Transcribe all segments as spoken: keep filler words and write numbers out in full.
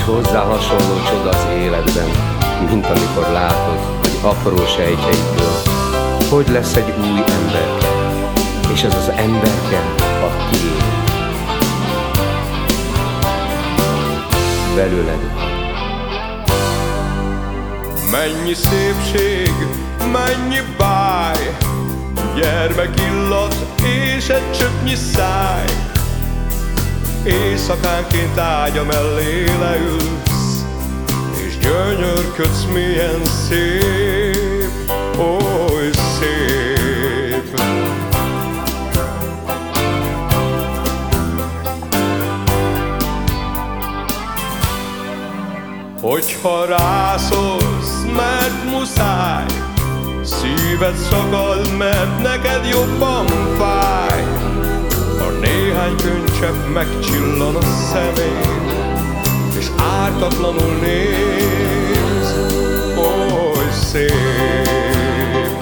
hozzá hasonló csoda az életben, mint amikor látod, hogy apró sejtjeidből hogy lesz egy új emberke, és ez az emberke a tiéd. Belőled van. Mennyi szépség, mennyi báj, gyermek illat és egy csöpnyi száj. Éjszakánként ágya mellé leülsz, és gyönyörködsz, milyen szép, oly szép. Hogyha rászólsz, mert muszáj, szíved szakad, mert neked jobban fáj. Ha néhány könycsepp megcsillan a szemén, és ártatlanul néz, oly szép.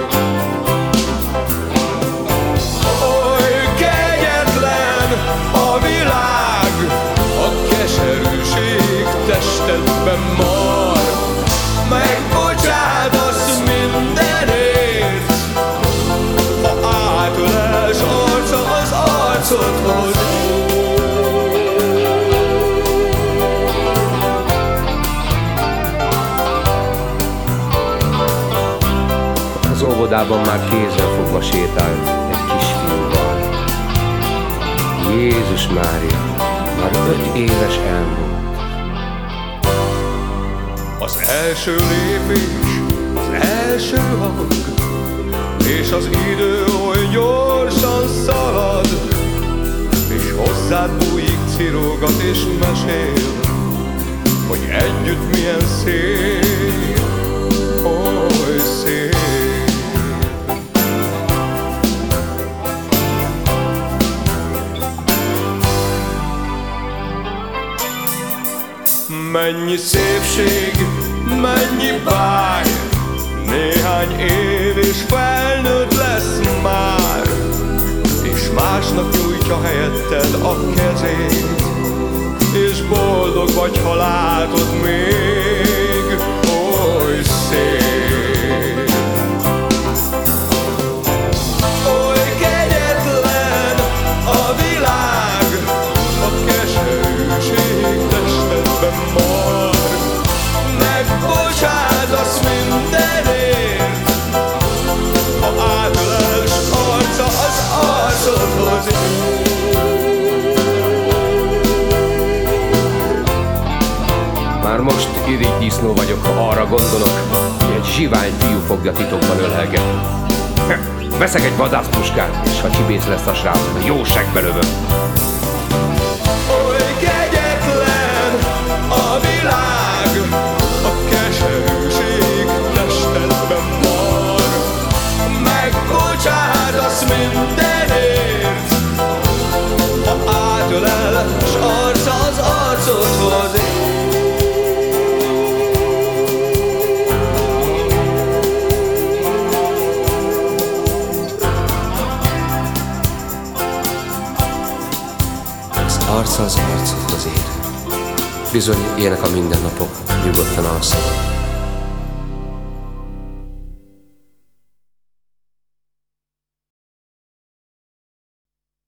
Oly kegyetlen a világ, a keserűség testedben mar. Megbocsátasz mindenért, ha átölels arca az arcodhoz. Az óvodában már kézzel fogva sétált egy kisfiúval. Jézus Mária, már öt éves elmúlt. Az első lépés, az első hang, és az idő oly gyorsan szalad, és hozzád bújik, cirógat és mesél, hogy együtt milyen szép, oly szép. Mennyi szépség, mennyi báj, néhány év és felnőtt lesz már, és másnak nyújtja helyetted a kezét, és boldog vagy, ha látod még, oly szép. Oly kegyetlen a világ, a keserűség testedben mar. Megbocsátasz mindenért, ha átölels arca az arcodhoz. Már most irigy-disznó vagyok, ha arra gondolok, hogy egy zsivány fiú fogja titokban ölelgetni. Veszek egy vadászpuskát, és ha csibész lesz a srác, a jó segbe lövöm. Oly kegyetlen a világ, a keserűség testedben mar. Megbocsátasz mindenért, ha átölel, s arca az arcodhoz. Arca az arcodhoz ér. Bizony, ilyenek a mindennapok, nyugodtan alszol.